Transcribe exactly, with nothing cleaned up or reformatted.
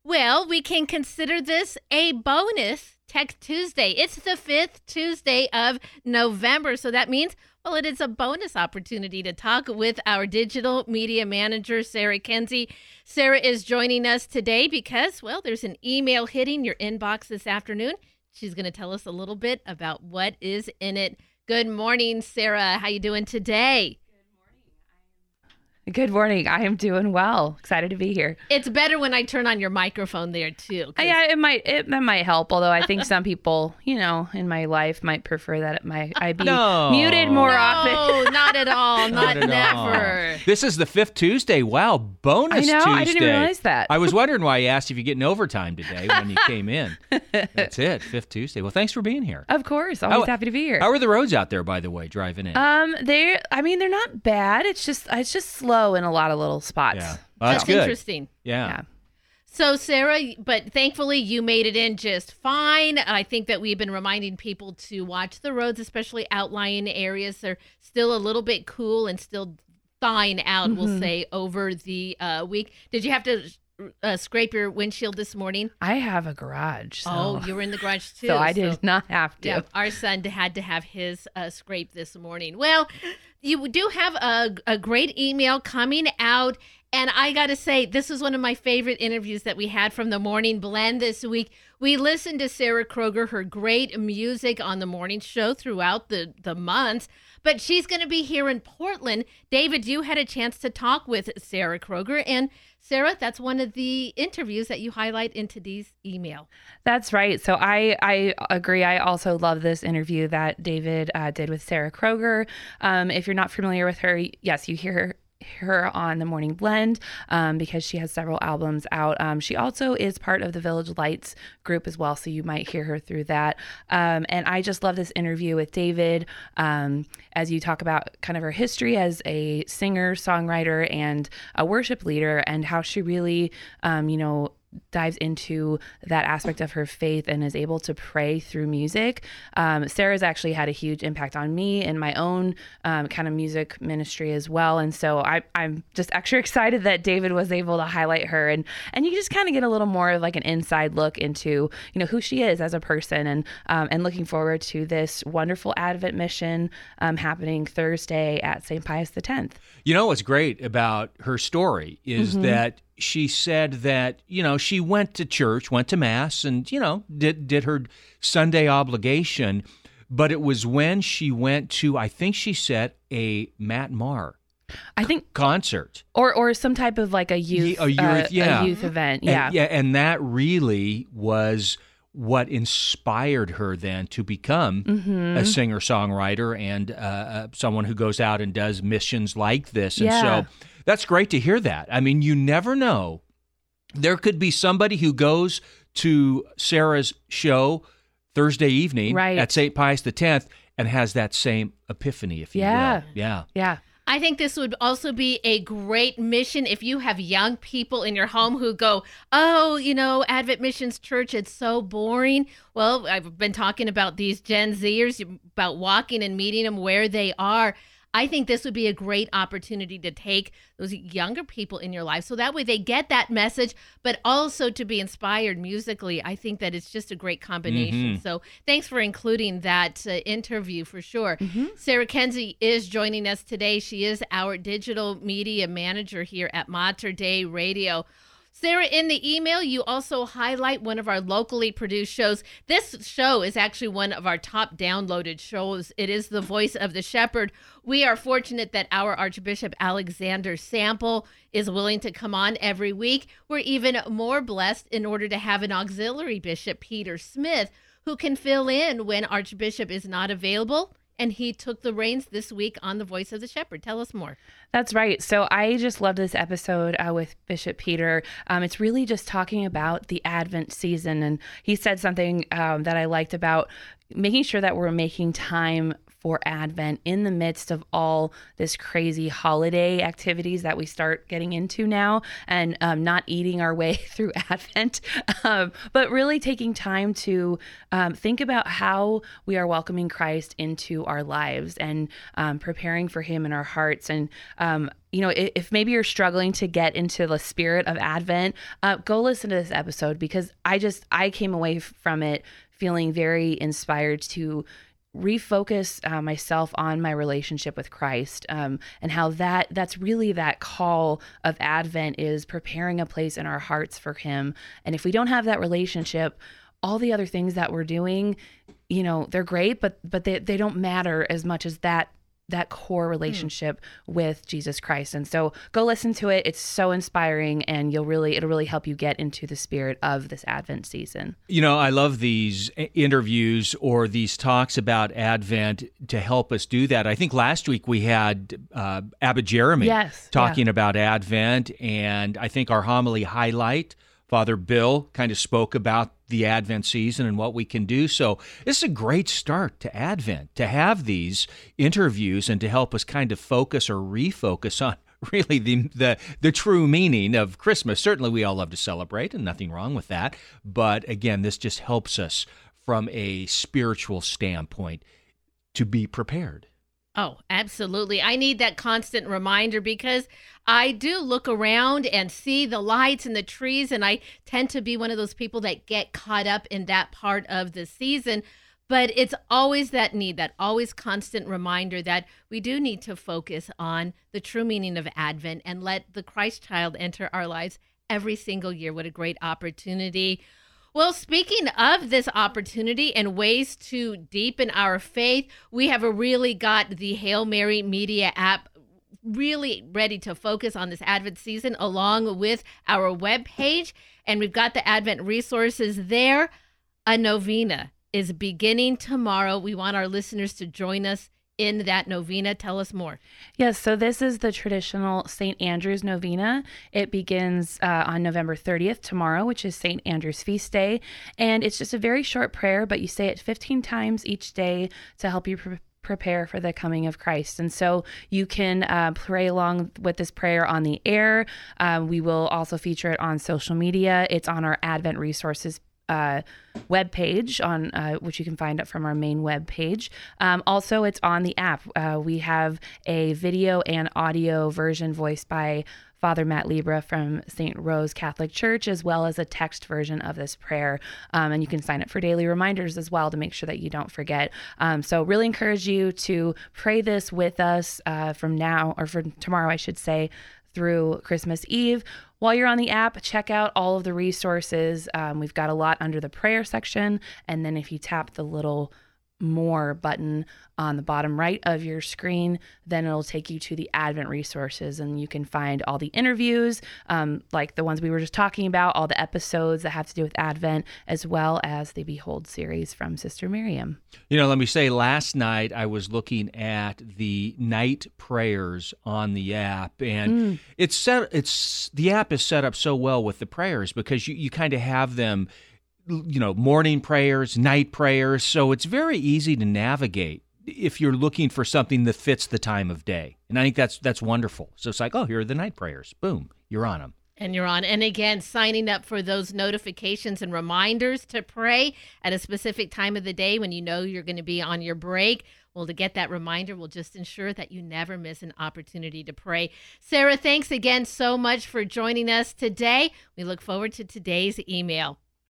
Well, we can consider this a bonus Tech Tuesday. It's the fifth Tuesday of November, so that means, well, it is a bonus opportunity to talk with our digital media manager, Sarah Kenzie. Sarah is joining us today because, well, there's an email hitting your inbox this afternoon. She's going to tell us a little bit about what is in it. Good morning, Sarah. How you doing today? Good morning. I am doing well. Excited to be here. It's better when I turn on your microphone there too. Yeah, it might it that might help. Although I think some people, you know, in my life might prefer that it might I be no. muted more no, often. No, not at all. Not, Not at never. all. This is the fifth Tuesday. Wow, bonus I know. Tuesday. I didn't even realize that. I was wondering why you asked if you're getting overtime today when you came in. That's it, fifth Tuesday. Well, thanks for being here. Of course, always How- happy to be here. How are the roads out there, by the way, driving in? Um, they I mean they're not bad. It's just it's just slow in a lot of little spots. yeah, well, that's, That's good. interesting. Yeah. Yeah. So, Sarah, but thankfully you made it in just fine. I think that we've been reminding people to watch the roads, especially outlying areas. They're still a little bit cool and still thawing out, Mm-hmm. we'll say, over the uh, week. Did you have to uh, scrape your windshield this morning? I have a garage. So. Oh, you were in the garage too. So I did not have to. Yeah, our son had to have his uh, scrape this morning. Well, you do have a, a great email coming out. And I got to say, this is one of my favorite interviews that we had from the Morning Blend this week. We listened to Sarah Kroger, her great music on the morning show throughout the, the months. But she's going to be here in Portland. David, you had a chance to talk with Sarah Kroger. And Sarah, that's one of the interviews that you highlight in today's email. That's right. So I, I agree. I also love this interview that David uh, did with Sarah Kroger. Um, if you're not familiar with her, yes, you hear her her on the Morning Blend um, because she has several albums out. Um, she also is part of the Village Lights group as well, so you might hear her through that. Um, and I just love this interview with David um, as you talk about kind of her history as a singer, songwriter, and a worship leader, and how she really, um, you know, dives into that aspect of her faith and is able to pray through music. Um, Sarah's actually had a huge impact on me in my own um, kind of music ministry as well. And so I, I'm just extra excited that David was able to highlight her, and, and you just kind of get a little more of like an inside look into, you know, who she is as a person, and, um, and looking forward to this wonderful Advent mission um, happening Thursday at Saint Pius X. You know what's great about her story is Mm-hmm. that she said that, you know, she went to church, went to Mass, and, you know, did did her Sunday obligation. But it was when she went to, I think she said, a Matt Maher I think concert. Or or some type of like a youth, Ye- a youth- uh, yeah. a youth event. Yeah. And, yeah, and that really was what inspired her then to become Mm-hmm. a singer-songwriter and uh, uh, someone who goes out and does missions like this. And Yeah. so that's great to hear that. I mean, you never know. There could be somebody who goes to Sarah's show Thursday evening Right. at Saint Pius X and has that same epiphany, if you Yeah. will. Yeah. Yeah. I think this would also be a great mission if you have young people in your home who go, oh, you know, Advent Missions Church, it's so boring. Well, I've been talking about these Gen Zers, about walking and meeting them where they are. I think this would be a great opportunity to take those younger people in your life so that way they get that message, but also to be inspired musically. I think that it's just a great combination. Mhm. So thanks for including that uh, interview for sure. Sarah Kenzie is joining us today. She is our digital media manager here at Mater Dei Radio. Sarah, in the email, you also highlight one of our locally produced shows. This show is actually one of our top downloaded shows. It is The Voice of the Shepherd. We are fortunate that our Archbishop Alexander Sample is willing to come on every week. We're even more blessed in order to have an auxiliary bishop, Peter Smith, who can fill in when Archbishop is not available. And he took the reins this week on The Voice of the Shepherd. Tell us more. That's right. So I just loved this episode uh, with Bishop Peter. Um, it's really just talking about the Advent season. And he said something um, that I liked about making sure that we're making time for Advent in the midst of all this crazy holiday activities that we start getting into now, and um, not eating our way through Advent, um, but really taking time to um, think about how we are welcoming Christ into our lives and um, preparing for him in our hearts. And um, you know, if maybe you're struggling to get into the spirit of Advent, uh, go listen to this episode, because I just, I came away from it feeling very inspired to refocus uh, myself on my relationship with Christ, um, and how that that's really that call of Advent is preparing a place in our hearts for him. And if we don't have that relationship, all the other things that we're doing, you know, they're great, but but they, they don't matter as much as that that core relationship mm. with Jesus Christ. And so go listen to it. It's so inspiring, and you'll really, it'll really help you get into the spirit of this Advent season. You know, I love these interviews or these talks about Advent to help us do that. I think last week we had uh, Abba Jeremy yes, talking yeah. about Advent, and I think our homily highlight, Father Bill, kind of spoke about the Advent season and what we can do. So this is a great start to Advent, to have these interviews and to help us kind of focus or refocus on really the, the the true meaning of Christmas. Certainly we all love to celebrate, and nothing wrong with that. But again, this just helps us from a spiritual standpoint to be prepared. Oh, absolutely. I need that constant reminder, because I do look around and see the lights and the trees, and I tend to be one of those people that get caught up in that part of the season. But it's always that need, that always constant reminder that we do need to focus on the true meaning of Advent and let the Christ child enter our lives every single year. What a great opportunity. Well, speaking of this opportunity and ways to deepen our faith, we have really got the Hail Mary Media app really ready to focus on this Advent season, along with our webpage. And we've got the Advent resources there. A novena is beginning tomorrow. We want our listeners to join us in that novena. Tell us more. Yes, so this is the traditional Saint Andrew's novena. It begins uh, on November thirtieth, tomorrow, which is Saint Andrew's feast day. And it's just a very short prayer, but you say it fifteen times each day to help you pre- prepare for the coming of Christ. And so you can uh, pray along with this prayer on the air. Uh, we will also feature it on social media. It's on our Advent resources uh, web page, on uh, which you can find it from our main web page. Um, also, it's on the app. Uh, we have a video and audio version voiced by Father Matt Libra from Saint Rose Catholic Church, as well as a text version of this prayer. Um, and you can sign up for daily reminders as well to make sure that you don't forget. Um, so really encourage you to pray this with us uh, from now, or from tomorrow, I should say, through Christmas Eve. While you're on the app, check out all of the resources. Um, we've got a lot under the prayer section. And then if you tap the little more button on the bottom right of your screen, then it'll take you to the Advent resources, and you can find all the interviews, um, like the ones we were just talking about, all the episodes that have to do with Advent, as well as the Behold series from Sister Miriam. You know, let me say, last night I was looking at the night prayers on the app, and mm. it's set. It's the app is set up so well with the prayers, because you, you kind of have them, you know, morning prayers, night prayers. So it's very easy to navigate if you're looking for something that fits the time of day. And I think that's that's wonderful. So it's like, oh, here are the night prayers. Boom, you're on them. And you're on. And again, signing up for those notifications and reminders to pray at a specific time of the day when you know you're going to be on your break. Well, to get that reminder will just ensure that you never miss an opportunity to pray. Sarah, thanks again so much for joining us today. We look forward to today's email.